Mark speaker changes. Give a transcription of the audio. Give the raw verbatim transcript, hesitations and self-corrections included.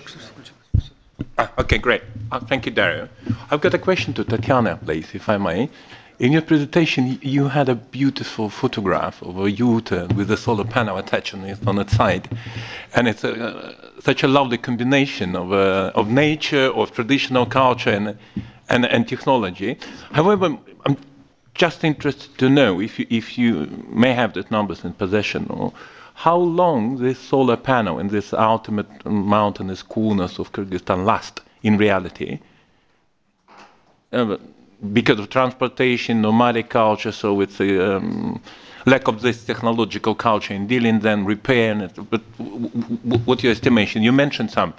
Speaker 1: Ah, okay, great. Uh, thank you, Dario. I've got a question to Tatiana, please, if I may. In your presentation, y- you had a beautiful photograph of a yurt uh, with a solar panel attached on, it, on its side. And it's a, uh, such a lovely combination of, uh, of nature, of traditional culture, and, and, and technology. However, I'm just interested to know if you, if you may have these numbers in possession, or how long this solar panel and this ultimate mountainous coolness of Kyrgyzstan last in reality, uh, because of transportation, nomadic culture, so it's a um, lack of this technological culture in dealing, then repair. And it, but w- w- w- what's your estimation? You mentioned some